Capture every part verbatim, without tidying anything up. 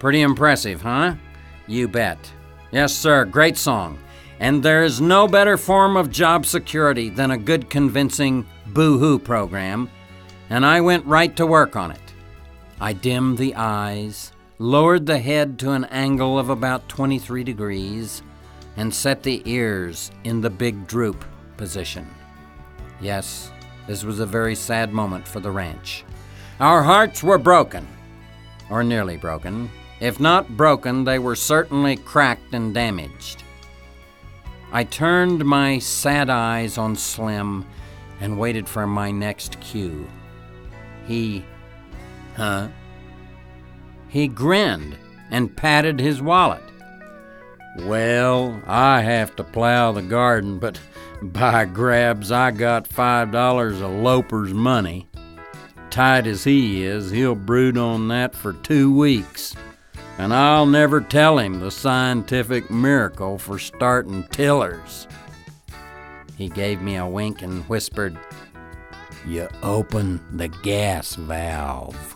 Pretty impressive, huh? You bet. Yes, sir, great song. And there is no better form of job security than a good, convincing boo-hoo program, and I went right to work on it. I dimmed the eyes, lowered the head to an angle of about twenty-three degrees, and set the ears in the big droop position. Yes, this was a very sad moment for the ranch. Our hearts were broken, or nearly broken. If not broken, they were certainly cracked and damaged. I turned my sad eyes on Slim and waited for my next cue. He, huh? He grinned and patted his wallet. Well, I have to plow the garden, but by grabs, I got five dollars of Loper's money. Tight as he is, he'll brood on that for two weeks. And I'll never tell him the scientific miracle for starting tillers. He gave me a wink and whispered, "You open the gas valve."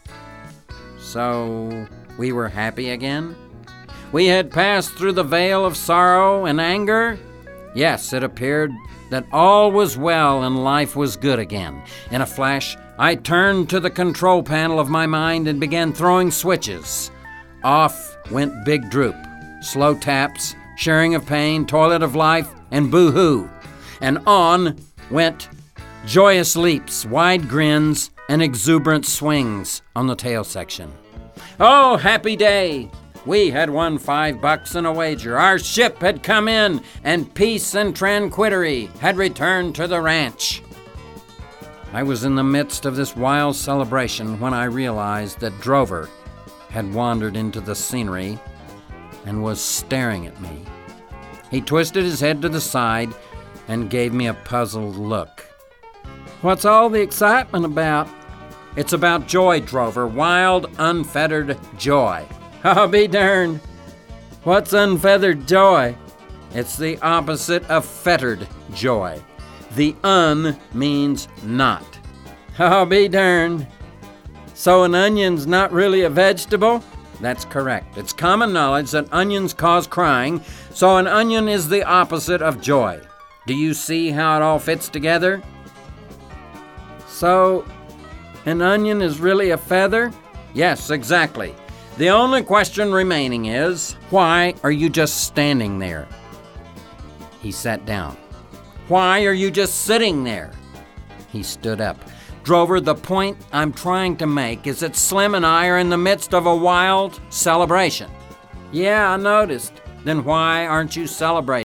So, we were happy again? We had passed through the veil of sorrow and anger? Yes, it appeared that all was well and life was good again. In a flash, I turned to the control panel of my mind and began throwing switches. Off went Big Droop, slow taps, sharing of pain, toilet of life, and boo-hoo. And on went joyous leaps, wide grins, and exuberant swings on the tail section. Oh, happy day! We had won five bucks in a wager. Our ship had come in, and peace and tranquility had returned to the ranch. I was in the midst of this wild celebration when I realized that Drover had wandered into the scenery and was staring at me. He twisted his head to the side and gave me a puzzled look. "What's all the excitement about?" "It's about joy, Drover. Wild, unfettered joy." "I'll be darned. What's unfeathered joy?" "It's the opposite of fettered joy. The un means not." "I'll be darned. So an onion's not really a vegetable?" "That's correct. It's common knowledge that onions cause crying, so an onion is the opposite of joy. Do you see how it all fits together?" "So an onion is really a feather?" "Yes, exactly. The only question remaining is, why are you just standing there?" He sat down. "Why are you just sitting there?" He stood up. "Drover, the point I'm trying to make is that Slim and I are in the midst of a wild celebration." "Yeah, I noticed. Then why aren't you celebrating?"